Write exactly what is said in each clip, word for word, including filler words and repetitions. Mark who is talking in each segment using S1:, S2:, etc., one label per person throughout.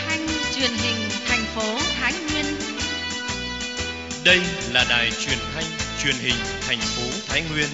S1: thanh truyền hình thành phố Thái Nguyên.
S2: Đây là đài truyền thanh truyền hình thành phố Thái Nguyên.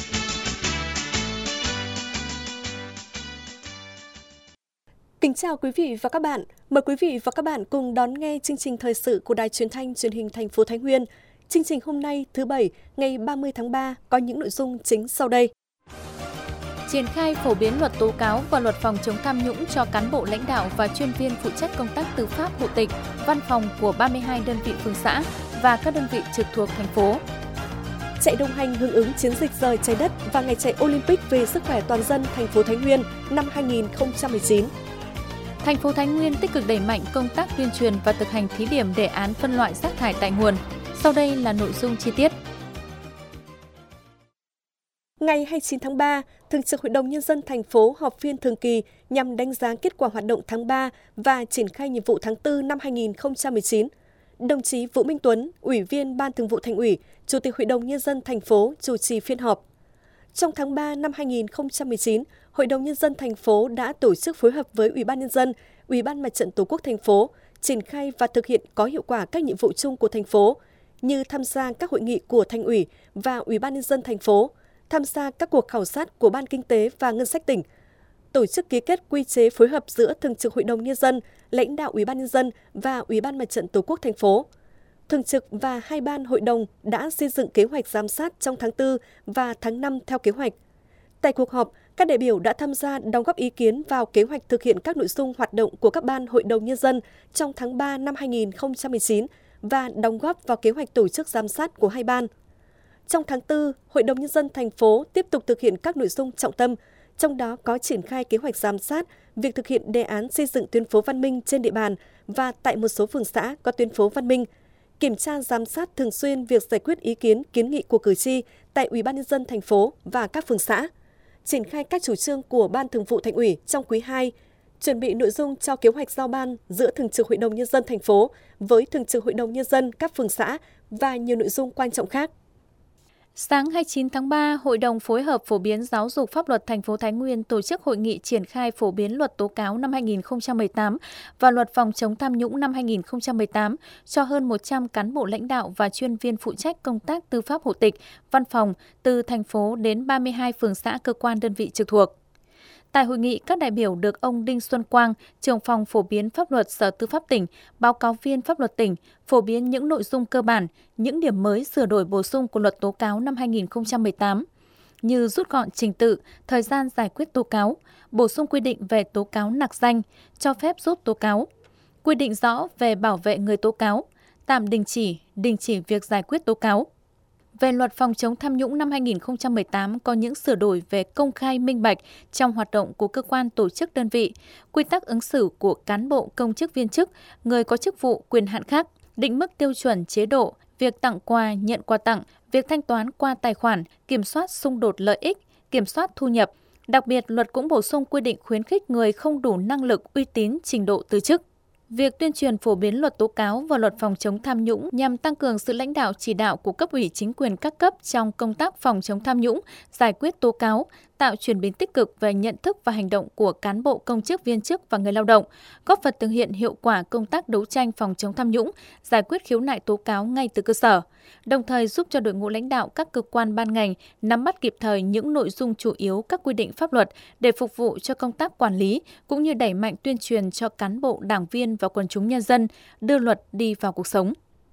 S3: Kính chào quý vị và các bạn. Mời quý vị và các bạn cùng đón nghe chương trình thời sự của đài truyền thanh truyền hình thành phố Thái Nguyên. Chương trình hôm nay thứ Bảy, ngày ba mươi tháng ba có những nội dung chính sau đây.
S4: Triển khai phổ biến luật tố cáo và luật phòng chống tham nhũng cho cán bộ lãnh đạo và chuyên viên phụ trách công tác tư pháp hộ tịch, văn phòng của ba mươi hai đơn vị phường xã và các đơn vị trực thuộc thành phố.
S3: Chạy đồng hành hưởng ứng chiến dịch rời trái đất và ngày chạy Olympic về sức khỏe toàn dân thành phố Thái Nguyên năm hai nghìn không trăm mười chín.
S4: Thành phố Thái Nguyên tích cực đẩy mạnh công tác tuyên truyền và thực hành thí điểm đề án phân loại rác thải tại nguồn. Sau đây là nội dung chi tiết.
S3: Ngày hai mươi chín tháng ba, Thường trực Hội đồng Nhân dân thành phố họp phiên thường kỳ nhằm đánh giá kết quả hoạt động tháng ba và triển khai nhiệm vụ tháng tư năm hai nghìn không trăm mười chín. Đồng chí Vũ Minh Tuấn, Ủy viên Ban Thường vụ Thành ủy, Chủ tịch Hội đồng Nhân dân thành phố chủ trì phiên họp. Trong tháng ba năm hai nghìn không trăm mười chín, Hội đồng Nhân dân thành phố đã tổ chức phối hợp với Ủy ban Nhân dân, Ủy ban Mặt trận Tổ quốc thành phố, triển khai và thực hiện có hiệu quả các nhiệm vụ chung của thành phố, như tham gia các hội nghị của Thành ủy và Ủy ban Nhân dân thành phố, tham gia các cuộc khảo sát của Ban Kinh tế và Ngân sách tỉnh, tổ chức ký kết quy chế phối hợp giữa Thường trực Hội đồng Nhân dân, lãnh đạo Ủy ban Nhân dân và Ủy ban Mặt trận Tổ quốc thành phố. Thường trực và hai ban hội đồng đã xây dựng kế hoạch giám sát trong tháng tư và tháng năm theo kế hoạch. Tại cuộc họp, các đại biểu đã tham gia đóng góp ý kiến vào kế hoạch thực hiện các nội dung hoạt động của các ban hội đồng nhân dân trong tháng ba năm hai nghìn không trăm mười chín và đóng góp vào kế hoạch tổ chức giám sát của hai ban. Trong tháng tư, Hội đồng Nhân dân thành phố tiếp tục thực hiện các nội dung trọng tâm, trong đó có triển khai kế hoạch giám sát việc thực hiện đề án xây dựng tuyến phố văn minh trên địa bàn và tại một số phường xã có tuyến phố văn minh, kiểm tra giám sát thường xuyên việc giải quyết ý kiến kiến nghị của cử tri tại Ủy ban Nhân dân thành phố và các phường xã, triển khai các chủ trương của Ban Thường vụ Thành ủy trong quý hai, chuẩn bị nội dung cho kế hoạch giao ban giữa Thường trực Hội đồng Nhân dân thành phố với Thường trực Hội đồng Nhân dân các phường xã và nhiều nội dung quan trọng khác.
S4: Sáng hai mươi chín tháng ba, Hội đồng phối hợp phổ biến giáo dục pháp luật thành phố Thái Nguyên tổ chức hội nghị triển khai phổ biến luật tố cáo năm hai nghìn không trăm mười tám và luật phòng chống tham nhũng năm hai nghìn không trăm mười tám cho hơn một trăm cán bộ lãnh đạo và chuyên viên phụ trách công tác tư pháp hộ tịch, văn phòng từ thành phố đến ba mươi hai phường xã cơ quan đơn vị trực thuộc. Tại hội nghị, các đại biểu được ông Đinh Xuân Quang, trưởng phòng phổ biến pháp luật Sở Tư pháp tỉnh, báo cáo viên pháp luật tỉnh, phổ biến những nội dung cơ bản, những điểm mới sửa đổi bổ sung của luật tố cáo năm hai nghìn không trăm mười tám, như rút gọn trình tự, thời gian giải quyết tố cáo, bổ sung quy định về tố cáo nặc danh, cho phép rút tố cáo, quy định rõ về bảo vệ người tố cáo, tạm đình chỉ, đình chỉ việc giải quyết tố cáo. Về luật phòng chống tham nhũng năm hai nghìn không trăm mười tám có những sửa đổi về công khai minh bạch trong hoạt động của cơ quan tổ chức đơn vị, quy tắc ứng xử của cán bộ công chức viên chức, người có chức vụ quyền hạn khác, định mức tiêu chuẩn chế độ, việc tặng quà, nhận quà tặng, việc thanh toán qua tài khoản, kiểm soát xung đột lợi ích, kiểm soát thu nhập. Đặc biệt, luật cũng bổ sung quy định khuyến khích người không đủ năng lực, uy tín, trình độ từ chức. Việc tuyên truyền phổ biến luật tố cáo và luật phòng chống tham nhũng nhằm tăng cường sự lãnh đạo chỉ đạo của cấp ủy chính quyền các cấp trong công tác phòng chống tham nhũng, giải quyết tố cáo, tạo chuyển biến tích cực về nhận thức và hành động của cán bộ công chức viên chức và người lao động, góp phần thực hiện hiệu quả công tác đấu tranh phòng chống tham nhũng, giải quyết khiếu nại tố cáo ngay từ cơ sở, đồng thời giúp cho đội ngũ lãnh đạo các cơ quan ban ngành nắm bắt kịp thời những nội dung chủ yếu các quy định pháp luật để phục vụ cho công tác quản lý, cũng như đẩy mạnh tuyên truyền cho cán bộ, đảng viên và quần chúng nhân dân đưa luật đi vào cuộc sống.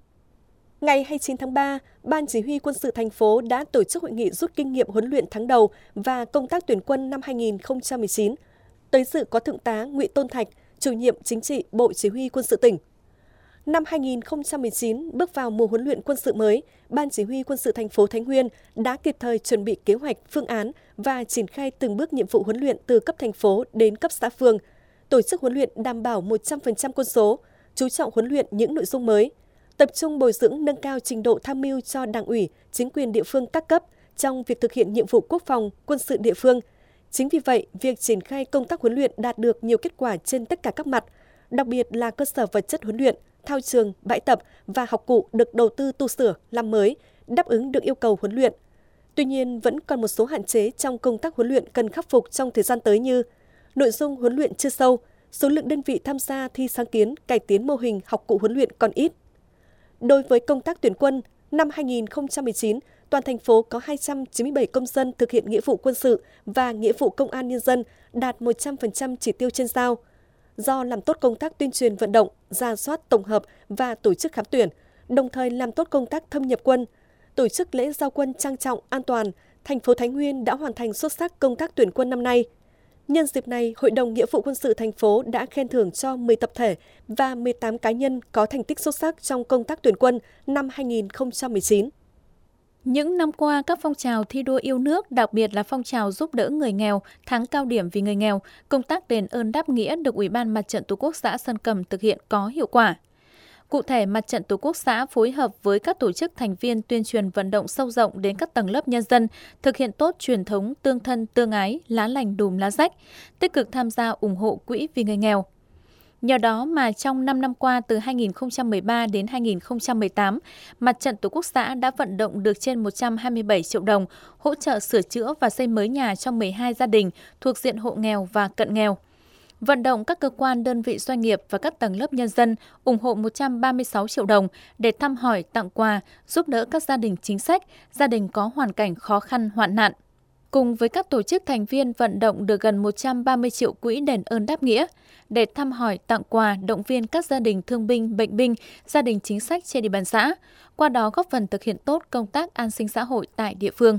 S3: Ngày hai mươi chín tháng ba, Ban Chỉ huy Quân sự thành phố đã tổ chức hội nghị rút kinh nghiệm huấn luyện tháng đầu và công tác tuyển quân năm hai nghìn không trăm mười chín. Tới dự có Thượng tá Nguyễn Tôn Thạch, Chủ nhiệm Chính trị Bộ Chỉ huy Quân sự tỉnh. Năm hai nghìn không trăm mười chín, bước vào mùa huấn luyện quân sự mới, Ban Chỉ huy Quân sự thành phố Thái Nguyên đã kịp thời chuẩn bị kế hoạch, phương án và triển khai từng bước nhiệm vụ huấn luyện từ cấp thành phố đến cấp xã phường, tổ chức huấn luyện đảm bảo một trăm phần trăm quân số, chú trọng huấn luyện những nội dung mới, tập trung bồi dưỡng nâng cao trình độ tham mưu cho Đảng ủy, chính quyền địa phương các cấp trong việc thực hiện nhiệm vụ quốc phòng, quân sự địa phương. Chính vì vậy, việc triển khai công tác huấn luyện đạt được nhiều kết quả trên tất cả các mặt, đặc biệt là cơ sở vật chất huấn luyện, thao trường, bãi tập và học cụ được đầu tư tu sửa, làm mới, đáp ứng được yêu cầu huấn luyện. Tuy nhiên, vẫn còn một số hạn chế trong công tác huấn luyện cần khắc phục trong thời gian tới như nội dung huấn luyện chưa sâu, số lượng đơn vị tham gia thi sáng kiến cải tiến mô hình học cụ huấn luyện còn ít. Đối với công tác tuyển quân, năm hai nghìn không trăm mười chín, toàn thành phố có hai trăm chín mươi bảy công dân thực hiện nghĩa vụ quân sự và nghĩa vụ công an nhân dân, đạt một trăm phần trăm chỉ tiêu trên giao. Do làm tốt công tác tuyên truyền vận động, rà soát tổng hợp và tổ chức khám tuyển, đồng thời làm tốt công tác thâm nhập quân, tổ chức lễ giao quân trang trọng, an toàn, thành phố Thái Nguyên đã hoàn thành xuất sắc công tác tuyển quân năm nay. Nhân dịp này, Hội đồng Nghĩa vụ quân sự thành phố đã khen thưởng cho mười tập thể và mười tám cá nhân có thành tích xuất sắc trong công tác tuyển quân năm hai nghìn không trăm mười chín.
S4: Những năm qua, các phong trào thi đua yêu nước, đặc biệt là phong trào giúp đỡ người nghèo, tháng cao điểm vì người nghèo, công tác đền ơn đáp nghĩa được Ủy ban Mặt trận Tổ quốc xã Sơn Cầm thực hiện có hiệu quả. Cụ thể, Mặt trận Tổ quốc xã phối hợp với các tổ chức thành viên tuyên truyền vận động sâu rộng đến các tầng lớp nhân dân, thực hiện tốt truyền thống tương thân tương ái, lá lành đùm lá rách, tích cực tham gia ủng hộ quỹ vì người nghèo. Nhờ đó mà trong năm năm qua từ hai nghìn không trăm mười ba đến hai nghìn không trăm mười tám, Mặt trận Tổ quốc xã đã vận động được trên một trăm hai mươi bảy triệu đồng, hỗ trợ sửa chữa và xây mới nhà cho mười hai gia đình thuộc diện hộ nghèo và cận nghèo. Vận động các cơ quan, đơn vị doanh nghiệp và các tầng lớp nhân dân ủng hộ một trăm ba mươi sáu triệu đồng để thăm hỏi, tặng quà, giúp đỡ các gia đình chính sách, gia đình có hoàn cảnh khó khăn, hoạn nạn. Cùng với các tổ chức thành viên vận động được gần một trăm ba mươi triệu quỹ đền ơn đáp nghĩa để thăm hỏi, tặng quà, động viên các gia đình thương binh, bệnh binh, gia đình chính sách trên địa bàn xã, qua đó góp phần thực hiện tốt công tác an sinh xã hội tại địa phương.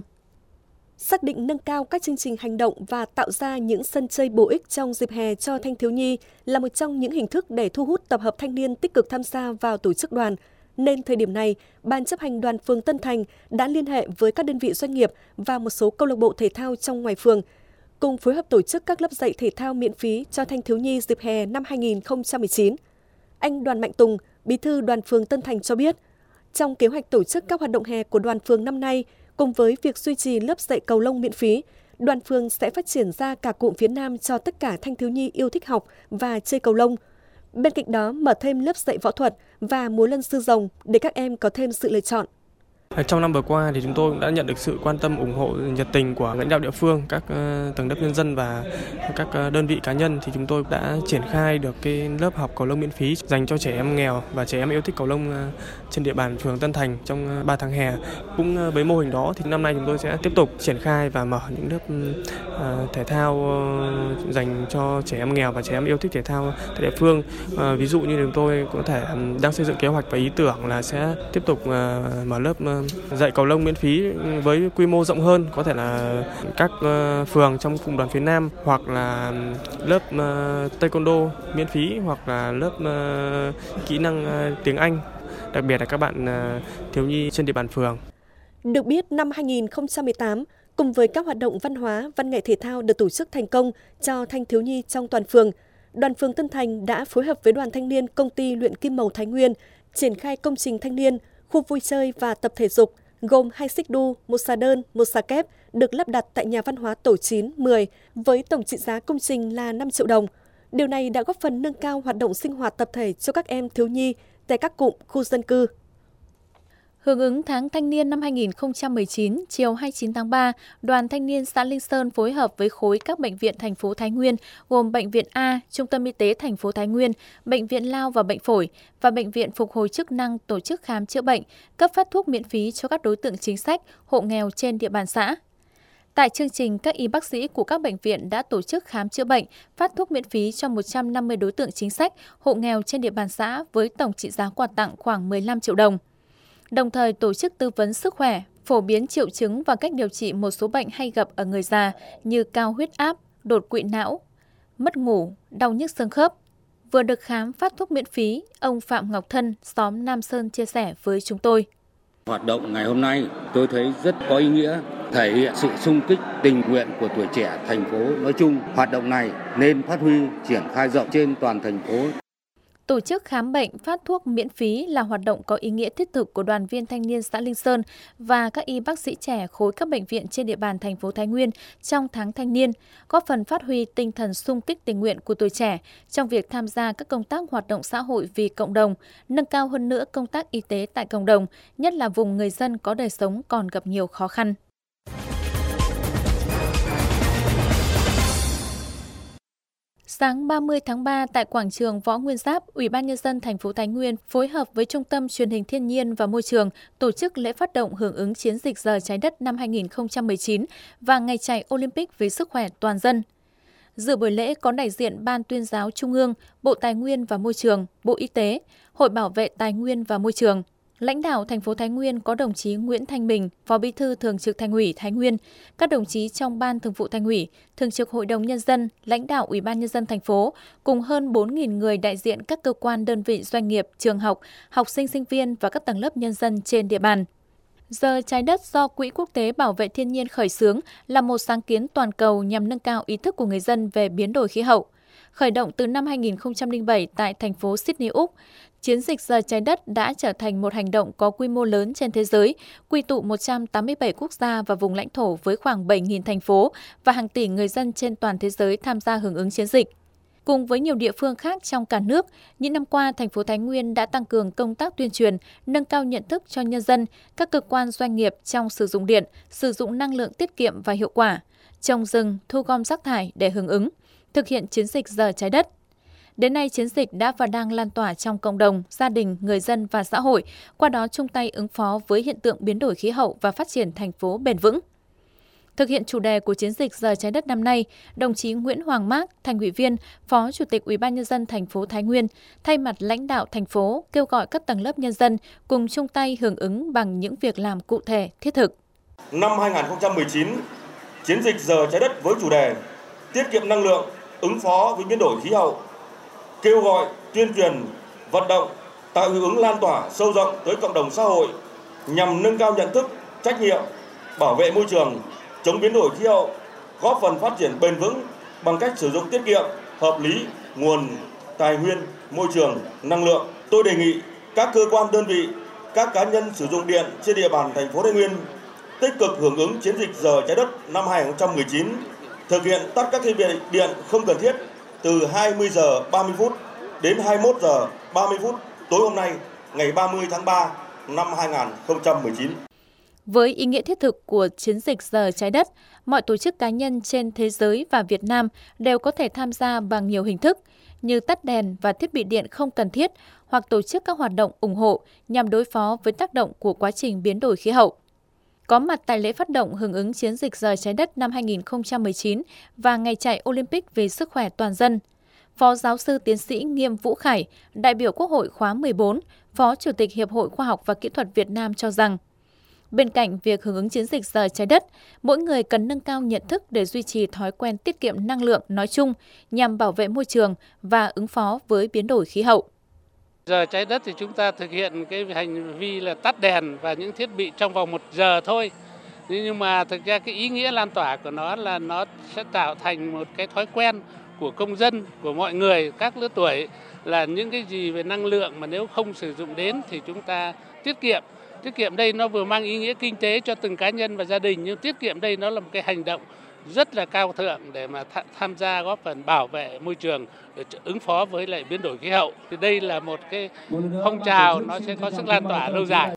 S3: Xác định nâng cao các chương trình hành động và tạo ra những sân chơi bổ ích trong dịp hè cho thanh thiếu nhi là một trong những hình thức để thu hút tập hợp thanh niên tích cực tham gia vào tổ chức đoàn. Nên thời điểm này, Ban chấp hành đoàn phường Tân Thành đã liên hệ với các đơn vị doanh nghiệp và một số câu lạc bộ thể thao trong ngoài phường, cùng phối hợp tổ chức các lớp dạy thể thao miễn phí cho thanh thiếu nhi dịp hè năm hai nghìn không trăm mười chín. Anh Đoàn Mạnh Tùng, Bí thư Đoàn phường Tân Thành cho biết, trong kế hoạch tổ chức các hoạt động hè của đoàn phường năm nay, cùng với việc duy trì lớp dạy cầu lông miễn phí, đoàn phường sẽ phát triển ra cả cụm phía Nam cho tất cả thanh thiếu nhi yêu thích học và chơi cầu lông. Bên cạnh đó, mở thêm lớp dạy võ thuật và múa lân sư rồng để các em có thêm sự lựa chọn.
S5: Trong năm vừa qua thì chúng tôi cũng đã nhận được sự quan tâm ủng hộ nhiệt tình của lãnh đạo địa phương, các tầng lớp nhân dân và các đơn vị cá nhân, thì chúng tôi đã triển khai được cái lớp học cầu lông miễn phí dành cho trẻ em nghèo và trẻ em yêu thích cầu lông trên địa bàn phường Tân Thành trong ba tháng hè. Cũng với mô hình đó thì năm nay chúng tôi sẽ tiếp tục triển khai và mở những lớp thể thao dành cho trẻ em nghèo và trẻ em yêu thích thể thao tại địa phương. Ví dụ như chúng tôi có thể đang xây dựng kế hoạch và ý tưởng là sẽ tiếp tục mở lớp dạy cầu lông miễn phí với quy mô rộng hơn, có thể là các phường trong cụm đoàn phía Nam, hoặc là lớp taekwondo miễn phí, hoặc là lớp kỹ năng tiếng Anh, đặc biệt là các bạn thiếu nhi trên địa bàn phường.
S3: Được biết, năm hai nghìn không trăm mười tám, cùng với các hoạt động văn hóa, văn nghệ thể thao được tổ chức thành công cho thanh thiếu nhi trong toàn phường, Đoàn phường Tân Thành đã phối hợp với Đoàn Thanh niên Công ty Luyện Kim Màu Thái Nguyên triển khai công trình thanh niên, khu vui chơi và tập thể dục gồm hai xích đu, một xà đơn, một xà kép được lắp đặt tại nhà văn hóa tổ chín, mười với tổng trị giá công trình là năm triệu đồng. Điều này đã góp phần nâng cao hoạt động sinh hoạt tập thể cho các em thiếu nhi tại các cụm khu dân cư.
S4: Hưởng ứng tháng thanh niên năm hai nghìn không trăm mười chín, chiều hai mươi chín tháng ba, Đoàn Thanh niên xã Linh Sơn phối hợp với khối các bệnh viện thành phố Thái Nguyên gồm Bệnh viện A, Trung tâm Y tế thành phố Thái Nguyên, Bệnh viện Lao và Bệnh phổi và Bệnh viện Phục hồi chức năng tổ chức khám chữa bệnh, cấp phát thuốc miễn phí cho các đối tượng chính sách, hộ nghèo trên địa bàn xã. Tại chương trình, các y bác sĩ của các bệnh viện đã tổ chức khám chữa bệnh, phát thuốc miễn phí cho một trăm năm mươi đối tượng chính sách, hộ nghèo trên địa bàn xã với tổng trị giá quà tặng khoảng mười lăm triệu đồng. Đồng thời tổ chức tư vấn sức khỏe, phổ biến triệu chứng và cách điều trị một số bệnh hay gặp ở người già như cao huyết áp, đột quỵ não, mất ngủ, đau nhức xương khớp. Vừa được khám phát thuốc miễn phí, ông Phạm Ngọc Thân, xóm Nam Sơn chia sẻ với chúng tôi.
S6: Hoạt động ngày hôm nay tôi thấy rất có ý nghĩa, thể hiện sự xung kích tình nguyện của tuổi trẻ thành phố nói chung. Hoạt động này nên phát huy, triển khai rộng trên toàn thành phố.
S4: Tổ chức khám bệnh, phát thuốc miễn phí là hoạt động có ý nghĩa thiết thực của đoàn viên thanh niên xã Linh Sơn và các y bác sĩ trẻ khối các bệnh viện trên địa bàn thành phố Thái Nguyên trong tháng thanh niên, góp phần phát huy tinh thần xung kích tình nguyện của tuổi trẻ trong việc tham gia các công tác hoạt động xã hội vì cộng đồng, nâng cao hơn nữa công tác y tế tại cộng đồng, nhất là vùng người dân có đời sống còn gặp nhiều khó khăn. Sáng ba mươi tháng ba tại quảng trường Võ Nguyên Giáp, Ủy ban Nhân dân thành phố Thái Nguyên phối hợp với Trung tâm Truyền hình Thiên nhiên và Môi trường tổ chức lễ phát động hưởng ứng chiến dịch Giờ Trái đất năm hai nghìn không trăm mười chín và ngày chạy Olympic vì sức khỏe toàn dân. Dự buổi lễ có đại diện Ban Tuyên giáo Trung ương, Bộ Tài nguyên và Môi trường, Bộ Y tế, Hội Bảo vệ Tài nguyên và Môi trường. Lãnh đạo thành phố Thái Nguyên có đồng chí Nguyễn Thanh Bình, Phó Bí thư Thường trực Thành ủy Thái Nguyên, các đồng chí trong Ban Thường vụ Thành ủy, Thường trực Hội đồng Nhân dân, lãnh đạo Ủy ban Nhân dân thành phố, cùng hơn bốn nghìn người đại diện các cơ quan đơn vị doanh nghiệp, trường học, học sinh sinh viên và các tầng lớp nhân dân trên địa bàn. Giờ Trái đất do Quỹ Quốc tế Bảo vệ Thiên nhiên khởi xướng là một sáng kiến toàn cầu nhằm nâng cao ý thức của người dân về biến đổi khí hậu. Khởi động từ năm hai nghìn không trăm lẻ bảy tại thành phố Sydney, Úc, chiến dịch Giờ Trái đất đã trở thành một hành động có quy mô lớn trên thế giới, quy tụ một trăm tám mươi bảy quốc gia và vùng lãnh thổ với khoảng bảy nghìn thành phố và hàng tỷ người dân trên toàn thế giới tham gia hưởng ứng chiến dịch. Cùng với nhiều địa phương khác trong cả nước, những năm qua, thành phố Thái Nguyên đã tăng cường công tác tuyên truyền, nâng cao nhận thức cho nhân dân, các cơ quan doanh nghiệp trong sử dụng điện, sử dụng năng lượng tiết kiệm và hiệu quả, trồng rừng, thu gom rác thải để hưởng ứng, thực hiện chiến dịch Giờ Trái đất. Đến nay, chiến dịch đã và đang lan tỏa trong cộng đồng, gia đình, người dân và xã hội, qua đó chung tay ứng phó với hiện tượng biến đổi khí hậu và phát triển thành phố bền vững. Thực hiện chủ đề của chiến dịch Giờ Trái đất năm nay, đồng chí Nguyễn Hoàng Mác, Thành ủy viên, Phó Chủ tịch Ủy ban Nhân dân thành phố Thái Nguyên, thay mặt lãnh đạo thành phố kêu gọi các tầng lớp nhân dân cùng chung tay hưởng ứng bằng những việc làm cụ thể, thiết thực.
S7: Năm hai nghìn không trăm mười chín, chiến dịch Giờ Trái đất với chủ đề tiết kiệm năng lượng, ứng phó với biến đổi khí hậu, kêu gọi tuyên truyền, vận động, tạo hiệu ứng lan tỏa sâu rộng tới cộng đồng xã hội nhằm nâng cao nhận thức, trách nhiệm, bảo vệ môi trường, chống biến đổi khí hậu, góp phần phát triển bền vững bằng cách sử dụng tiết kiệm, hợp lý nguồn tài nguyên, môi trường, năng lượng. Tôi đề nghị các cơ quan đơn vị, các cá nhân sử dụng điện trên địa bàn thành phố Thái Nguyên tích cực hưởng ứng chiến dịch Giờ Trái đất năm hai nghìn không trăm mười chín, thực hiện tắt các thiết bị điện không cần thiết từ hai mươi giờ ba mươi phút đến hai mươi mốt giờ ba mươi phút tối hôm nay, ngày ba mươi tháng ba năm hai nghìn không trăm mười chín.
S4: Với ý nghĩa thiết thực của chiến dịch Giờ Trái đất, mọi tổ chức cá nhân trên thế giới và Việt Nam đều có thể tham gia bằng nhiều hình thức như tắt đèn và thiết bị điện không cần thiết hoặc tổ chức các hoạt động ủng hộ nhằm đối phó với tác động của quá trình biến đổi khí hậu. Có mặt tại lễ phát động hưởng ứng chiến dịch Giờ Trái đất năm hai nghìn không trăm mười chín và ngày chạy Olympic vì sức khỏe toàn dân, Phó Giáo sư Tiến sĩ Nghiêm Vũ Khải, đại biểu Quốc hội khóa mười bốn, Phó Chủ tịch Hiệp hội Khoa học và Kỹ thuật Việt Nam cho rằng, bên cạnh việc hưởng ứng chiến dịch Giờ Trái đất, mỗi người cần nâng cao nhận thức để duy trì thói quen tiết kiệm năng lượng nói chung nhằm bảo vệ môi trường và ứng phó với biến đổi khí hậu.
S8: Giờ Trái đất thì chúng ta thực hiện cái hành vi là tắt đèn và những thiết bị trong vòng một giờ thôi. Nhưng mà thực ra cái ý nghĩa lan tỏa của nó là nó sẽ tạo thành một cái thói quen của công dân, của mọi người, các lứa tuổi là những cái gì về năng lượng mà nếu không sử dụng đến thì chúng ta tiết kiệm. Tiết kiệm đây nó vừa mang ý nghĩa kinh tế cho từng cá nhân và gia đình, nhưng tiết kiệm đây nó là một cái hành động rất là cao thượng để mà th- tham gia góp phần bảo vệ môi trường để ứng phó với lại biến đổi khí hậu. Thì đây là một cái phong trào nó sẽ có sức lan tỏa lâu dài.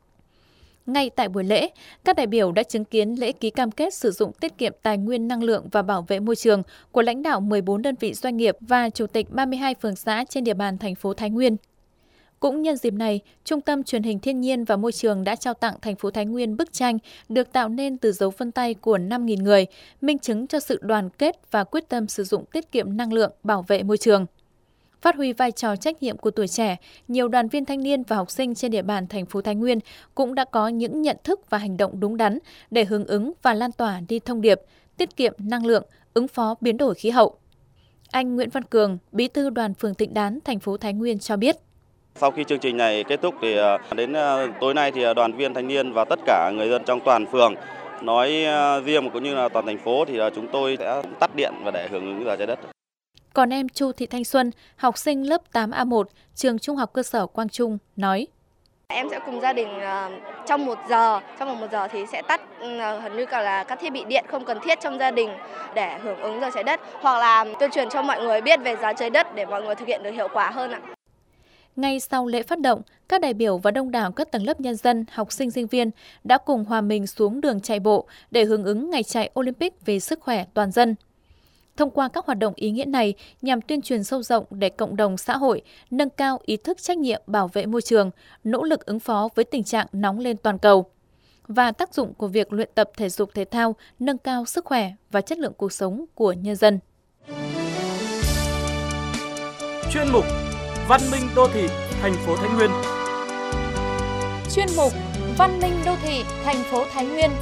S4: Ngay tại buổi lễ, các đại biểu đã chứng kiến lễ ký cam kết sử dụng tiết kiệm tài nguyên năng lượng và bảo vệ môi trường của lãnh đạo mười bốn đơn vị doanh nghiệp và chủ tịch ba mươi hai phường xã trên địa bàn thành phố Thái Nguyên. Cũng nhân dịp này, Trung tâm Truyền hình Thiên nhiên và Môi trường đã trao tặng thành phố Thái Nguyên bức tranh được tạo nên từ dấu vân tay của năm nghìn người, minh chứng cho sự đoàn kết và quyết tâm sử dụng tiết kiệm năng lượng, bảo vệ môi trường. Phát huy vai trò trách nhiệm của tuổi trẻ, nhiều đoàn viên thanh niên và học sinh trên địa bàn thành phố Thái Nguyên cũng đã có những nhận thức và hành động đúng đắn để hưởng ứng và lan tỏa đi thông điệp tiết kiệm năng lượng, ứng phó biến đổi khí hậu. Anh Nguyễn Văn Cường, Bí thư Đoàn phường Thịnh Đán, thành phố Thái Nguyên cho biết.
S9: Sau khi chương trình này kết thúc thì đến tối nay thì đoàn viên thanh niên và tất cả người dân trong toàn phường nói riêng cũng như là toàn thành phố thì chúng tôi sẽ tắt điện và để hưởng ứng Giờ Trái đất.
S4: Còn em Chu Thị Thanh Xuân, học sinh lớp tám A một, trường Trung học cơ sở Quang Trung nói.
S10: Em sẽ cùng gia đình trong một giờ, trong vòng một giờ thì sẽ tắt hầu như cả là các thiết bị điện không cần thiết trong gia đình để hưởng ứng Giờ Trái đất, hoặc là tuyên truyền cho mọi người biết về Giờ Trái đất để mọi người thực hiện được hiệu quả hơn ạ.
S4: Ngay sau lễ phát động, các đại biểu và đông đảo các tầng lớp nhân dân, học sinh sinh viên đã cùng hòa mình xuống đường chạy bộ để hưởng ứng ngày chạy Olympic vì sức khỏe toàn dân. Thông qua các hoạt động ý nghĩa này nhằm tuyên truyền sâu rộng để cộng đồng xã hội nâng cao ý thức trách nhiệm bảo vệ môi trường, nỗ lực ứng phó với tình trạng nóng lên toàn cầu và tác dụng của việc luyện tập thể dục thể thao nâng cao sức khỏe và chất lượng cuộc sống của nhân dân.
S11: Chuyên mục Văn minh đô thị thành phố Thái Nguyên.
S4: Chuyên mục Văn minh đô thị thành phố Thái Nguyên.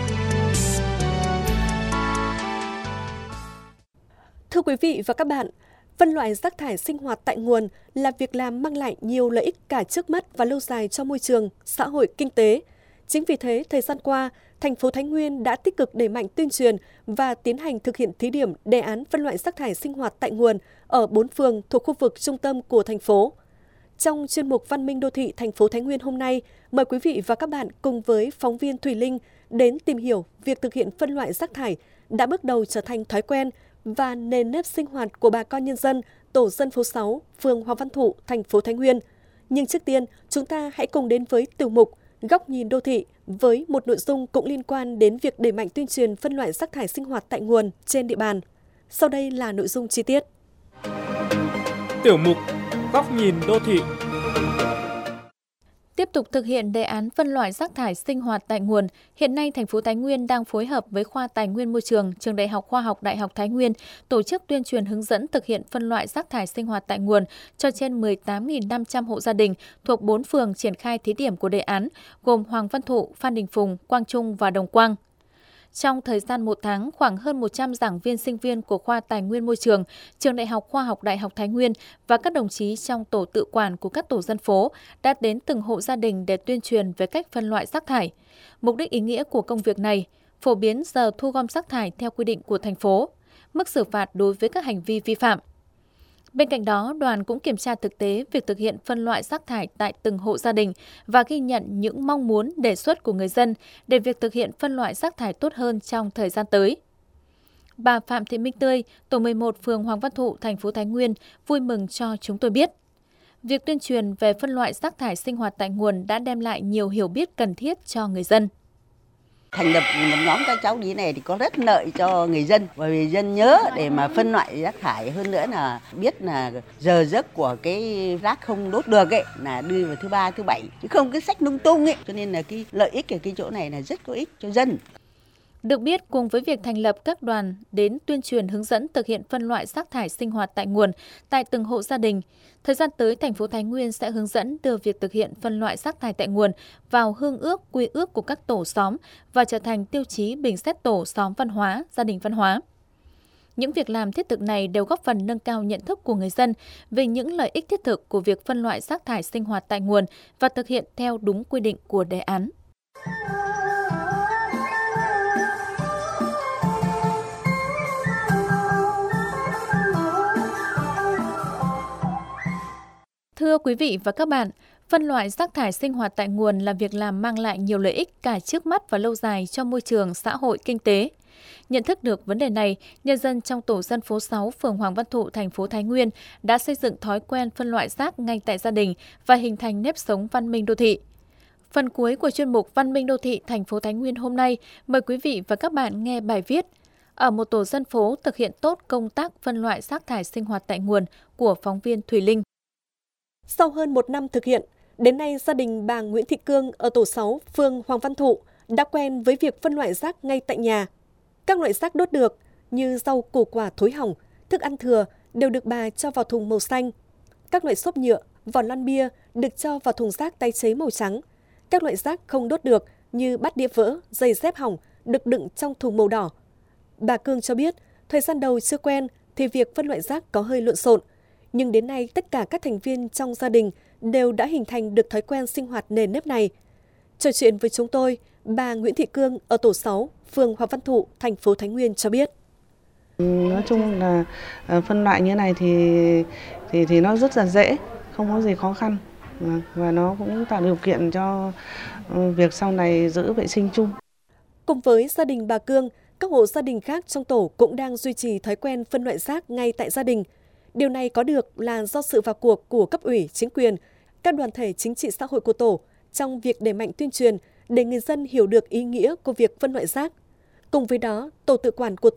S3: Thưa quý vị và các bạn, phân loại rác thải sinh hoạt tại nguồn là việc làm mang lại nhiều lợi ích cả trước mắt và lâu dài cho môi trường, xã hội, kinh tế. Chính vì thế, thời gian qua, thành phố Thái Nguyên đã tích cực đẩy mạnh tuyên truyền và tiến hành thực hiện thí điểm đề án phân loại rác thải sinh hoạt tại nguồn ở bốn phường thuộc khu vực trung tâm của thành phố. Trong chuyên mục Văn minh đô thị thành phố Thái Nguyên hôm nay, mời quý vị và các bạn cùng với phóng viên Thùy Linh đến tìm hiểu việc thực hiện phân loại rác thải đã bước đầu trở thành thói quen và nền nếp sinh hoạt của bà con nhân dân tổ dân phố sáu, phường Hoàng Văn Thụ, thành phố Thái Nguyên. Nhưng trước tiên, chúng ta hãy cùng đến với tiểu mục Góc nhìn đô thị với một nội dung cũng liên quan đến việc đẩy mạnh tuyên truyền phân loại rác thải sinh hoạt tại nguồn trên địa bàn. Sau đây là nội dung chi tiết.
S11: Tiểu mục Góc nhìn đô thị.
S4: Tiếp tục thực hiện đề án phân loại rác thải sinh hoạt tại nguồn, hiện nay thành phố Thái Nguyên đang phối hợp với Khoa Tài nguyên Môi trường, Trường Đại học Khoa học Đại học Thái Nguyên tổ chức tuyên truyền hướng dẫn thực hiện phân loại rác thải sinh hoạt tại nguồn cho trên mười tám nghìn năm trăm hộ gia đình thuộc bốn phường triển khai thí điểm của đề án, gồm Hoàng Văn Thụ, Phan Đình Phùng, Quang Trung và Đồng Quang. Trong thời gian một tháng, khoảng hơn một trăm giảng viên sinh viên của Khoa Tài nguyên Môi trường, Trường Đại học Khoa học Đại học Thái Nguyên và các đồng chí trong tổ tự quản của các tổ dân phố đã đến từng hộ gia đình để tuyên truyền về cách phân loại rác thải. Mục đích ý nghĩa của công việc này, phổ biến giờ thu gom rác thải theo quy định của thành phố, mức xử phạt đối với các hành vi vi phạm. Bên cạnh đó, đoàn cũng kiểm tra thực tế việc thực hiện phân loại rác thải tại từng hộ gia đình và ghi nhận những mong muốn đề xuất của người dân để việc thực hiện phân loại rác thải tốt hơn trong thời gian tới. Bà Phạm Thị Minh Tươi, tổ mười một phường Hoàng Văn Thụ, thành phố Thái Nguyên vui mừng cho chúng tôi biết. Việc tuyên truyền về phân loại rác thải sinh hoạt tại nguồn đã đem lại nhiều hiểu biết cần thiết cho người dân.
S12: Thành lập một nhóm các cháu đi này thì có rất lợi cho người dân, bởi vì dân nhớ để mà phân loại rác thải, hơn nữa là biết là giờ giấc của cái rác không đốt được ấy là đưa vào thứ ba, thứ bảy, chứ không cứ xách lung tung ấy, cho nên là cái lợi ích ở cái chỗ này là rất có ích cho dân.
S4: Được biết, cùng với việc thành lập các đoàn đến tuyên truyền hướng dẫn thực hiện phân loại rác thải sinh hoạt tại nguồn tại từng hộ gia đình, thời gian tới thành phố Thái Nguyên sẽ hướng dẫn đưa việc thực hiện phân loại rác thải tại nguồn vào hương ước, quy ước của các tổ xóm và trở thành tiêu chí bình xét tổ xóm văn hóa, gia đình văn hóa. Những việc làm thiết thực này đều góp phần nâng cao nhận thức của người dân về những lợi ích thiết thực của việc phân loại rác thải sinh hoạt tại nguồn và thực hiện theo đúng quy định của đề án. Thưa quý vị và các bạn, phân loại rác thải sinh hoạt tại nguồn là việc làm mang lại nhiều lợi ích cả trước mắt và lâu dài cho môi trường, xã hội, kinh tế. Nhận thức được vấn đề này, nhân dân trong tổ dân phố sáu, phường Hoàng Văn Thụ, thành phố Thái Nguyên đã xây dựng thói quen phân loại rác ngay tại gia đình và hình thành nếp sống văn minh đô thị. Phần cuối của chuyên mục Văn minh đô thị thành phố Thái Nguyên hôm nay, mời quý vị và các bạn nghe bài viết ở một tổ dân phố thực hiện tốt công tác phân loại rác thải sinh hoạt tại nguồn của phóng viên Thùy Linh.
S3: Sau hơn một năm thực hiện, đến nay gia đình bà Nguyễn Thị Cương ở tổ sáu, phường Hoàng Văn Thụ đã quen với việc phân loại rác ngay tại nhà. Các loại rác đốt được như rau củ quả thối hỏng, thức ăn thừa đều được bà cho vào thùng màu xanh. Các loại xốp nhựa, vỏ lon bia được cho vào thùng rác tái chế màu trắng. Các loại rác không đốt được như bát đĩa vỡ, giày dép hỏng được đựng trong thùng màu đỏ. Bà Cương cho biết, thời gian đầu chưa quen thì việc phân loại rác có hơi lộn xộn. Nhưng đến nay, tất cả các thành viên trong gia đình đều đã hình thành được thói quen sinh hoạt nền nếp này. Trò chuyện với chúng tôi, bà Nguyễn Thị Cương ở tổ sáu, phường Hoàng Văn Thụ, thành phố Thái Nguyên cho biết.
S13: Nói chung là phân loại như này thì thì thì nó rất là dễ, không có gì khó khăn và nó cũng tạo điều kiện cho việc sau này giữ vệ sinh chung.
S3: Cùng với gia đình bà Cương, các hộ gia đình khác trong tổ cũng đang duy trì thói quen phân loại rác ngay tại gia đình. Điều này có được là do sự vào cuộc của cấp ủy, chính quyền, các đoàn thể chính trị xã hội của tổ trong việc đẩy mạnh tuyên truyền để người dân hiểu được ý nghĩa của việc phân loại rác. Cùng với đó, tổ tự quản của tổ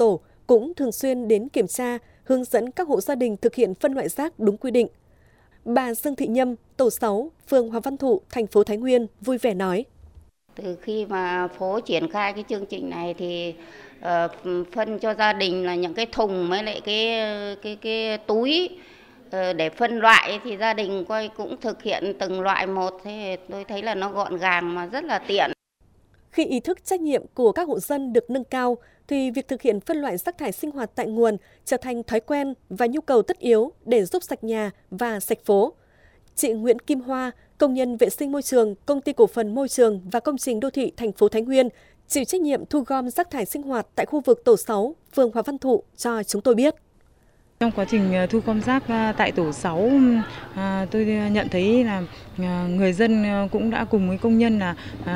S3: cũng thường xuyên đến kiểm tra, hướng dẫn các hộ gia đình thực hiện phân loại rác đúng quy định. Bà Dương Thị Nhâm, tổ sáu, phường Hoàng Văn Thụ, thành phố Thái Nguyên vui vẻ nói:
S14: Từ khi mà phố triển khai cái chương trình này thì uh, phân cho gia đình là những cái thùng với lại cái cái cái túi uh, để phân loại, thì gia đình coi cũng thực hiện từng loại một, thế tôi thấy là nó gọn gàng mà rất là tiện.
S3: Khi ý thức trách nhiệm của các hộ dân được nâng cao, thì việc thực hiện phân loại rác thải sinh hoạt tại nguồn trở thành thói quen và nhu cầu tất yếu để giúp sạch nhà và sạch phố. Chị Nguyễn Kim Hoa, công nhân vệ sinh môi trường, Công ty Cổ phần Môi trường và Công trình Đô thị thành phố Thái Nguyên, chịu trách nhiệm thu gom rác thải sinh hoạt tại khu vực tổ sáu, phường Hoàng Văn Thụ cho chúng tôi biết.
S15: Trong quá trình thu gom rác tại tổ sáu, tôi nhận thấy là người dân cũng đã cùng với công nhân là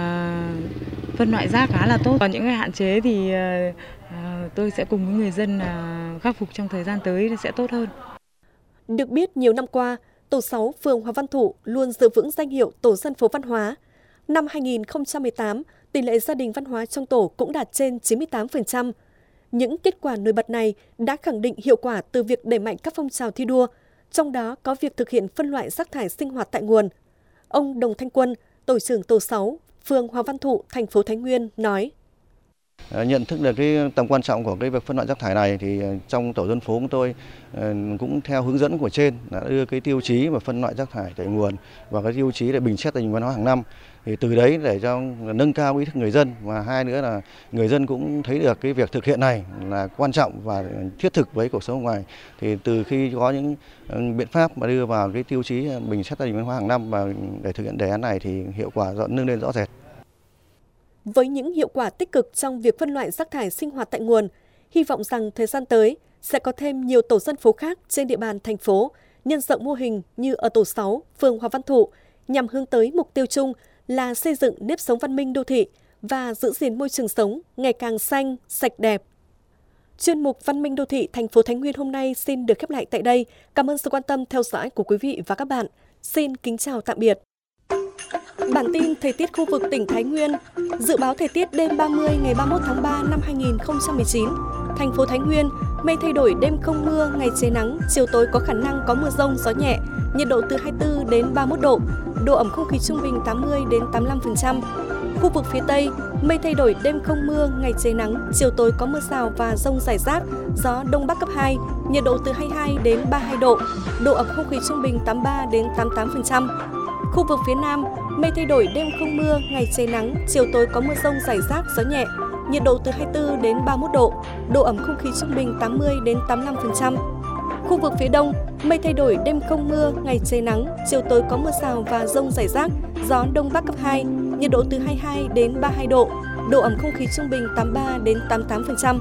S15: phân loại rác khá là tốt. Còn những cái hạn chế thì tôi sẽ cùng với người dân khắc phục trong thời gian tới sẽ tốt hơn.
S3: Được biết, nhiều năm qua, tổ sáu, phường Hoàng Văn Thụ luôn giữ vững danh hiệu tổ dân phố văn hóa. Năm hai nghìn không trăm mười tám, tỷ lệ gia đình văn hóa trong tổ cũng đạt trên chín mươi tám phần trăm. Những kết quả nổi bật này đã khẳng định hiệu quả từ việc đẩy mạnh các phong trào thi đua, trong đó có việc thực hiện phân loại rác thải sinh hoạt tại nguồn. Ông Đồng Thanh Quân, tổ trưởng tổ sáu, phường Hoàng Văn Thụ, thành phố Thái Nguyên nói:
S16: Nhận thức được cái tầm quan trọng của cái việc phân loại rác thải này thì trong tổ dân phố của tôi cũng theo hướng dẫn của trên đã đưa cái tiêu chí mà phân loại rác thải tại nguồn và cái tiêu chí để bình xét tình văn hóa hàng năm. Thì từ đấy để cho nâng cao ý thức người dân, và hai nữa là người dân cũng thấy được cái việc thực hiện này là quan trọng và thiết thực với cuộc sống ngoài. Thì từ khi có những biện pháp mà đưa vào cái tiêu chí bình xét tình văn hóa hàng năm và để thực hiện đề án này thì hiệu quả nâng lên rõ rệt.
S3: Với những hiệu quả tích cực trong việc phân loại rác thải sinh hoạt tại nguồn, hy vọng rằng thời gian tới sẽ có thêm nhiều tổ dân phố khác trên địa bàn thành phố nhân rộng mô hình như ở tổ sáu, phường Hoàng Văn Thụ, nhằm hướng tới mục tiêu chung là xây dựng nếp sống văn minh đô thị và giữ gìn môi trường sống ngày càng xanh, sạch đẹp. Chuyên mục Văn minh đô thị thành phố Thái Nguyên hôm nay xin được khép lại tại đây. Cảm ơn sự quan tâm theo dõi của quý vị và các bạn. Xin kính chào tạm biệt. Bản tin thời tiết khu vực tỉnh Thái Nguyên. Dự báo thời tiết đêm ba mươi ngày ba mươi mốt tháng ba năm hai nghìn không trăm mười chín. Thành phố Thái Nguyên, mây thay đổi, đêm không mưa, ngày trời nắng, chiều tối có khả năng có mưa rông, gió nhẹ, nhiệt độ từ hai mươi tư đến ba mươi mốt độ, độ ẩm không khí trung bình tám mươi đến tám mươi lăm phần trăm. Khu vực phía Tây, mây thay đổi, đêm không mưa, ngày trời nắng, chiều tối có mưa rào và dông rải rác, gió Đông Bắc cấp hai, nhiệt độ từ hai mươi hai đến ba mươi hai độ, độ ẩm không khí trung bình tám mươi ba đến tám mươi tám phần trăm. Khu vực phía Nam, mây thay đổi, đêm không mưa, ngày trời nắng, chiều tối có mưa rông rải rác, gió nhẹ, nhiệt độ từ hai mươi tư đến ba mươi mốt độ, độ ẩm không khí trung bình tám mươi đến tám mươi lăm phần trăm. Khu vực phía Đông, mây thay đổi, đêm không mưa, ngày trời nắng, chiều tối có mưa rào và dông rải rác, gió Đông Bắc cấp hai, nhiệt độ từ hai mươi hai đến ba mươi hai độ, độ ẩm không khí trung bình tám mươi ba đến tám mươi tám phần trăm.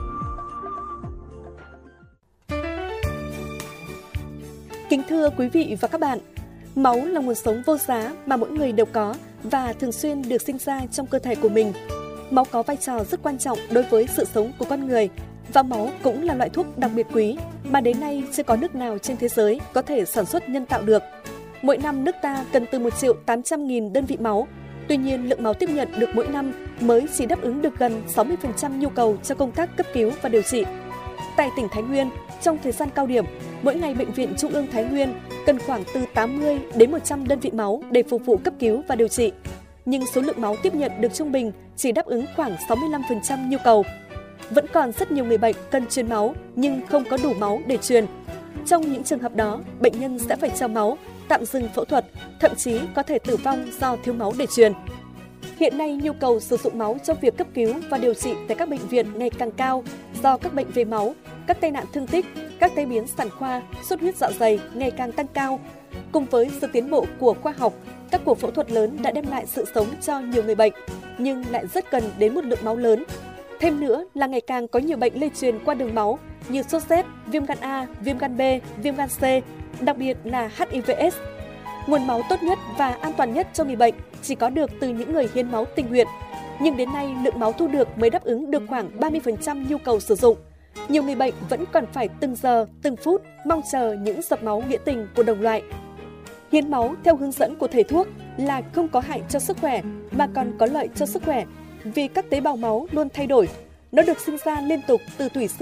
S3: Kính thưa quý vị và các bạn, máu là nguồn sống vô giá mà mỗi người đều có và thường xuyên được sinh ra trong cơ thể của mình. Máu có vai trò rất quan trọng đối với sự sống của con người, và máu cũng là loại thuốc đặc biệt quý mà đến nay chưa có nước nào trên thế giới có thể sản xuất nhân tạo được. Mỗi năm nước ta cần từ một triệu tám trăm nghìn đơn vị máu. Tuy nhiên, lượng máu tiếp nhận được mỗi năm mới chỉ đáp ứng được gần sáu mươi phần trăm nhu cầu cho công tác cấp cứu và điều trị. Tại tỉnh Thái Nguyên, trong thời gian cao điểm, mỗi ngày Bệnh viện Trung ương Thái Nguyên cần khoảng từ tám mươi đến một trăm đơn vị máu để phục vụ cấp cứu và điều trị. Nhưng số lượng máu tiếp nhận được trung bình chỉ đáp ứng khoảng sáu mươi lăm phần trăm nhu cầu. Vẫn còn rất nhiều người bệnh cần truyền máu nhưng không có đủ máu để truyền. Trong những trường hợp đó, bệnh nhân sẽ phải cho máu, tạm dừng phẫu thuật, thậm chí có thể tử vong do thiếu máu để truyền. Hiện nay, nhu cầu sử dụng máu trong việc cấp cứu và điều trị tại các bệnh viện ngày càng cao do các bệnh về máu, các tai nạn thương tích, các tai biến sản khoa, xuất huyết dạ dày ngày càng tăng cao. Cùng với sự tiến bộ của khoa học, các cuộc phẫu thuật lớn đã đem lại sự sống cho nhiều người bệnh, nhưng lại rất cần đến một lượng máu lớn. Thêm nữa là ngày càng có nhiều bệnh lây truyền qua đường máu như sốt rét, viêm gan A, viêm gan B, viêm gan C, đặc biệt là H I V S. Nguồn máu tốt nhất và an toàn nhất cho người bệnh chỉ có được từ những người hiến máu tình nguyện. Nhưng đến nay, lượng máu thu được mới đáp ứng được khoảng ba mươi phần trăm nhu cầu sử dụng. Nhiều người bệnh vẫn còn phải từng giờ, từng phút mong chờ những giọt máu nghĩa tình của đồng loại. Hiến máu theo hướng dẫn của thầy thuốc là không có hại cho sức khỏe mà còn có lợi cho sức khỏe, vì các tế bào máu luôn thay đổi. Nó được sinh ra liên tục từ tủy xương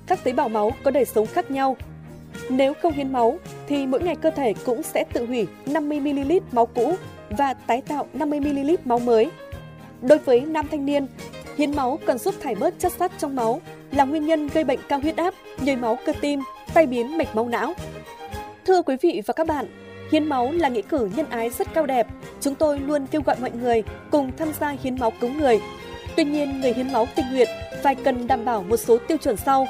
S3: các tế bào máu có đời sống khác nhau. Nếu không hiến máu thì mỗi ngày cơ thể cũng sẽ tự hủy năm mươi mi-li-lít máu cũ và tái tạo năm mươi mi-li-lít máu mới. Đối với nam thanh niên, hiến máu cần giúp thải bớt chất sắt trong máu, là nguyên nhân gây bệnh cao huyết áp, nhồi máu cơ tim, tai biến mạch máu não. Thưa quý vị và các bạn, hiến máu là nghĩa cử nhân ái rất cao đẹp. Chúng tôi luôn kêu gọi mọi người cùng tham gia hiến máu cứu người. Tuy nhiên, người hiến máu tình nguyện phải cần đảm bảo một số tiêu chuẩn sau.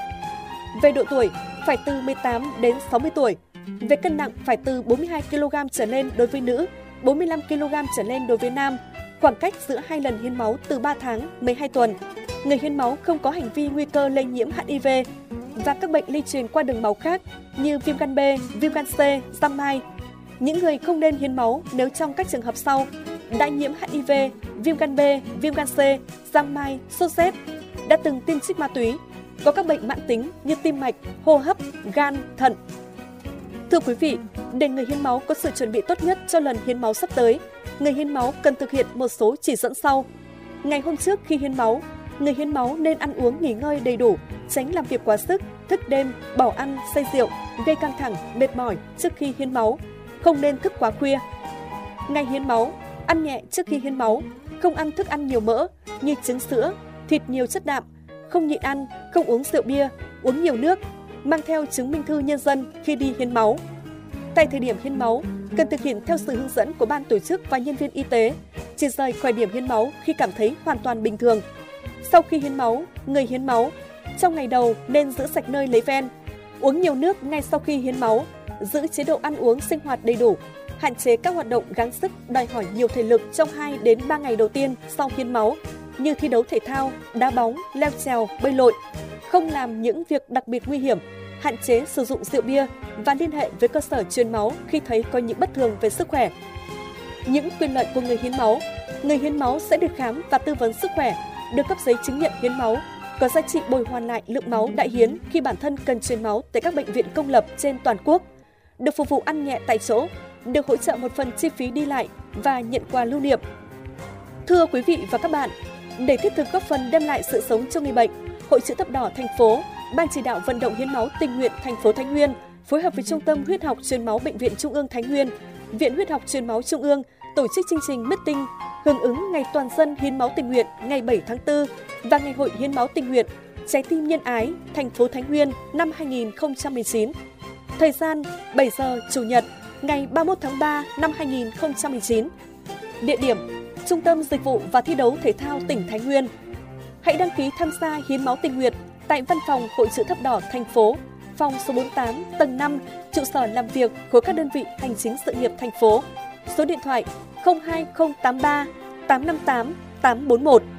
S3: Về độ tuổi, phải từ mười tám đến sáu mươi tuổi. Về cân nặng, phải từ bốn mươi hai ki lô gam trở lên đối với nữ, bốn mươi lăm ki lô gam trở lên đối với nam. Khoảng cách giữa hai lần hiến máu từ ba tháng, mười hai tuần. Người hiến máu không có hành vi nguy cơ lây nhiễm hát i vê và các bệnh lây truyền qua đường máu khác như viêm gan B, viêm gan C, giang mai. Những người không nên hiến máu nếu trong các trường hợp sau: đã nhiễm hát i vê, viêm gan B, viêm gan C, giang mai, sốt rét, đã từng tiêm trích ma túy, có các bệnh mãn tính như tim mạch, hô hấp, gan, thận. Thưa quý vị, để người hiến máu có sự chuẩn bị tốt nhất cho lần hiến máu sắp tới, người hiến máu cần thực hiện một số chỉ dẫn sau. Ngày hôm trước khi hiến máu, người hiến máu nên ăn uống nghỉ ngơi đầy đủ, tránh làm việc quá sức, thức đêm, bỏ ăn, say rượu, gây căng thẳng, mệt mỏi trước khi hiến máu, không nên thức quá khuya. Ngày hiến máu, ăn nhẹ trước khi hiến máu, không ăn thức ăn nhiều mỡ như trứng sữa, thịt nhiều chất đạm, không nhịn ăn, không uống rượu bia, uống nhiều nước, mang theo chứng minh thư nhân dân khi đi hiến máu. Tại thời điểm hiến máu, cần thực hiện theo sự hướng dẫn của ban tổ chức và nhân viên y tế, chỉ rời khỏi điểm hiến máu khi cảm thấy hoàn toàn bình thường. Sau khi hiến máu, người hiến máu trong ngày đầu nên giữ sạch nơi lấy ven, uống nhiều nước ngay sau khi hiến máu, giữ chế độ ăn uống sinh hoạt đầy đủ, hạn chế các hoạt động gắng sức đòi hỏi nhiều thể lực trong hai đến ba ngày đầu tiên sau hiến máu như thi đấu thể thao, đá bóng, leo trèo, bơi lội, không làm những việc đặc biệt nguy hiểm, hạn chế sử dụng rượu bia và liên hệ với cơ sở truyền máu khi thấy có những bất thường về sức khỏe. Những quyền lợi của người hiến máu: người hiến máu sẽ được khám và tư vấn sức khỏe, được cấp giấy chứng nhận hiến máu, có giá trị bồi hoàn lại lượng máu đã hiến khi bản thân cần truyền máu tại các bệnh viện công lập trên toàn quốc, được phục vụ ăn nhẹ tại chỗ, được hỗ trợ một phần chi phí đi lại và nhận quà lưu niệm. Thưa quý vị và các bạn, để thiết thực góp phần đem lại sự sống cho người bệnh, Hội Chữ Thập Đỏ thành phố, Ban chỉ đạo vận động hiến máu tình nguyện thành phố Thái Nguyên phối hợp với Trung tâm Huyết học Truyền máu Bệnh viện Trung ương Thái Nguyên, Viện Huyết học Truyền máu Trung ương tổ chức chương trình meeting hưởng ứng Ngày Toàn dân hiến máu tình nguyện ngày bảy tháng tư và Ngày hội hiến máu tình nguyện Trái tim nhân ái thành phố Thái Nguyên năm hai nghìn không trăm mười chín. Thời gian bảy giờ Chủ nhật ngày ba mươi mốt tháng ba năm hai nghìn không trăm mười chín. Địa điểm: Trung tâm Dịch vụ và Thi đấu Thể thao tỉnh Thái Nguyên. Hãy đăng ký tham gia hiến máu tình nguyện tại Văn phòng Hội Chữ Thập Đỏ thành phố, phòng số bốn mươi tám, tầng năm, trụ sở làm việc của các đơn vị hành chính sự nghiệp thành phố. Số điện thoại không hai không tám ba tám năm tám tám bốn một.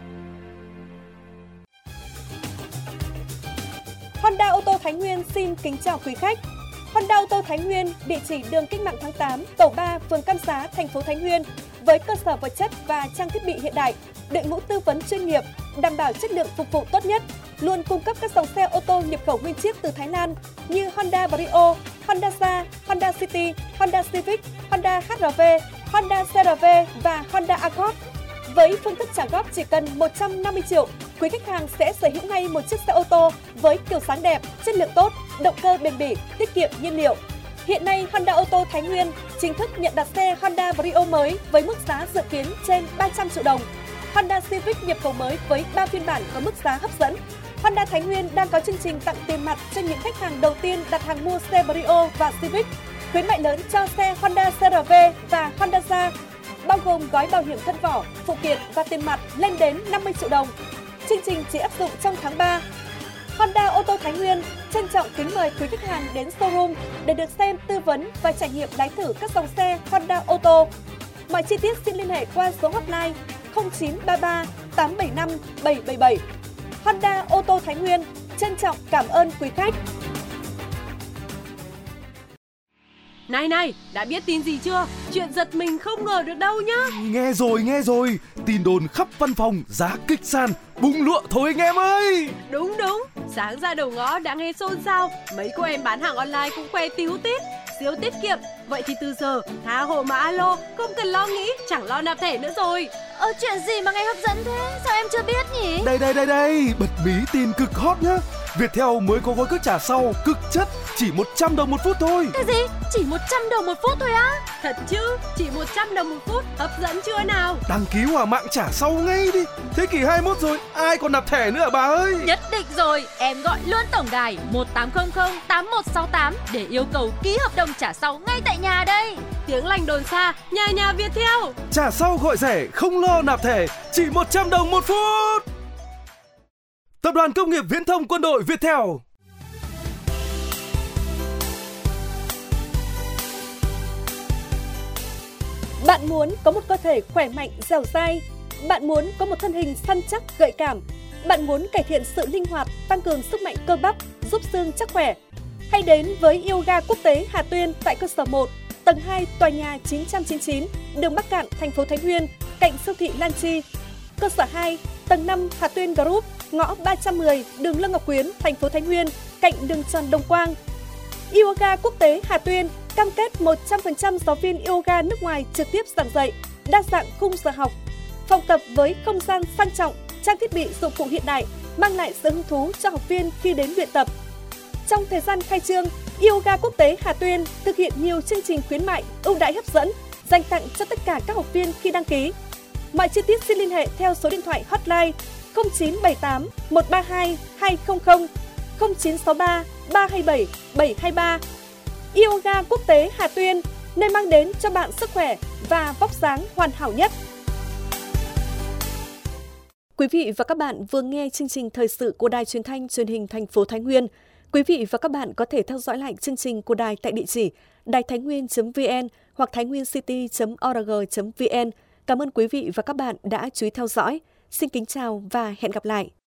S3: Honda ô tô Thái Nguyên xin kính chào quý khách. Honda ô tô Thái Nguyên, địa chỉ đường Cách mạng tháng tám, tổ ba, phường Cam Giá, thành phố Thái Nguyên, với cơ sở vật chất và trang thiết bị hiện đại, đội ngũ tư vấn chuyên nghiệp, đảm bảo chất lượng phục vụ tốt nhất, luôn cung cấp các dòng xe ô tô nhập khẩu nguyên chiếc từ Thái Lan như Honda Brio, Honda Jazz, Honda City, Honda Civic, Honda hát rờ vê, Honda xê rờ vê và Honda Accord. Với phương thức trả góp chỉ cần một trăm năm mươi triệu, quý khách hàng sẽ sở hữu ngay một chiếc xe ô tô với kiểu dáng đẹp, chất lượng tốt, động cơ bền bỉ, tiết kiệm nhiên liệu. Hiện nay, Honda ô tô Thái Nguyên chính thức nhận đặt xe Honda Brio mới với mức giá dự kiến trên ba trăm triệu đồng. Honda Civic nhập khẩu mới với ba phiên bản có mức giá hấp dẫn. Honda Thái Nguyên đang có chương trình tặng tiền mặt cho những khách hàng đầu tiên đặt hàng mua xe Brio và Civic. Khuyến mại lớn cho xe Honda xê rờ vê và Honda Jazz, bao gồm gói bảo hiểm thân vỏ, phụ kiện và tiền mặt lên đến năm mươi triệu đồng. Chương trình chỉ áp dụng trong tháng ba. Honda ô tô Thái Nguyên trân trọng kính mời quý khách hàng đến showroom để được xem, tư vấn và trải nghiệm lái thử các dòng xe Honda ô tô. Mọi chi tiết xin liên hệ qua số hotline không chín ba ba tám bảy năm bảy bảy bảy. Honda ô tô Thái Nguyên trân trọng cảm ơn quý khách.
S17: Này này, đã biết tin gì chưa? Chuyện giật mình không ngờ được đâu nhá.
S18: Nghe rồi, nghe rồi. Tin đồn khắp văn phòng, giá kích sàn, bung lụa thôi anh em ơi.
S17: Đúng đúng, sáng ra đầu ngõ đã nghe xôn xao. Mấy cô em bán hàng online cũng khoe tíu tít, siêu tiết kiệm. Vậy thì từ giờ, tha hồ mà alo, không cần lo nghĩ, chẳng lo nạp thẻ nữa rồi.
S19: Ờ, chuyện gì mà nghe hấp dẫn thế? Sao em chưa biết nhỉ?
S18: Đây đây đây đây, bật mí tin cực hot nhá. Viettel mới có gói cước trả sau cực chất, chỉ một trăm đồng một phút thôi.
S17: Cái gì? Chỉ một trăm đồng một phút thôi á? Thật chứ? Chỉ một trăm đồng một phút, hấp dẫn chưa nào?
S18: Đăng ký Hòa mạng trả sau ngay đi. Thế kỷ hai mươi mốt rồi, ai còn nạp thẻ nữa à bà ơi?
S17: Nhất định rồi, em gọi luôn tổng đài một tám không không tám một sáu tám để yêu cầu ký hợp đồng trả sau ngay tại nhà đây. Tiếng lành đồn xa, nhà nhà Viettel.
S18: Trả sau gọi rẻ, không lo nạp thẻ, chỉ một trăm đồng một phút. Tập đoàn Công nghiệp Viễn thông Quân đội Viettel.
S3: Bạn muốn có một cơ thể khỏe mạnh, dẻo dai. Bạn muốn có một thân hình săn chắc, gợi cảm. Bạn muốn cải thiện sự linh hoạt, tăng cường sức mạnh cơ bắp, giúp xương chắc khỏe. Hãy đến với Yoga Quốc tế Hà Tuyên tại cơ sở một, tầng hai, tòa nhà chín trăm chín mươi chín, đường Bắc Cạn, thành phố Thái Nguyên, cạnh siêu thị Lan Chi. Cơ sở hai, tầng năm, Hà Tuyên Group, ngõ ba trăm mười, đường Lương Ngọc Quyến, thành phố Thái Nguyên, cạnh đường Trần Đồng Quang. Yoga Quốc tế Hà Tuyên cam kết một trăm phần trăm giáo viên yoga nước ngoài trực tiếp giảng dạy, đa dạng khung giờ học, phòng tập với không gian sang trọng, trang thiết bị dụng cụ hiện đại, mang lại sự hứng thú cho học viên khi đến luyện tập. Trong thời gian khai trương, Yoga Quốc tế Hà Tuyên thực hiện nhiều chương trình khuyến mại, ưu đãi hấp dẫn dành tặng cho tất cả các học viên khi đăng ký. Mọi chi tiết xin liên hệ theo số điện thoại hotline không chín bảy tám một ba hai hai không không, không chín sáu ba ba hai bảy bảy hai ba. Yoga Quốc tế Hà Tuyên, nơi mang đến cho bạn sức khỏe và vóc dáng hoàn hảo nhất. Quý vị và các bạn vừa nghe chương trình thời sự của Đài Truyền thanh Truyền hình thành phố Thái Nguyên. Quý vị và các bạn có thể theo dõi lại chương trình của đài tại địa chỉ đài thái nguyên chấm vn hoặc thainwincity chấm org chấm vn. Cảm ơn quý vị và các bạn đã chú ý theo dõi. Xin kính chào và hẹn gặp lại.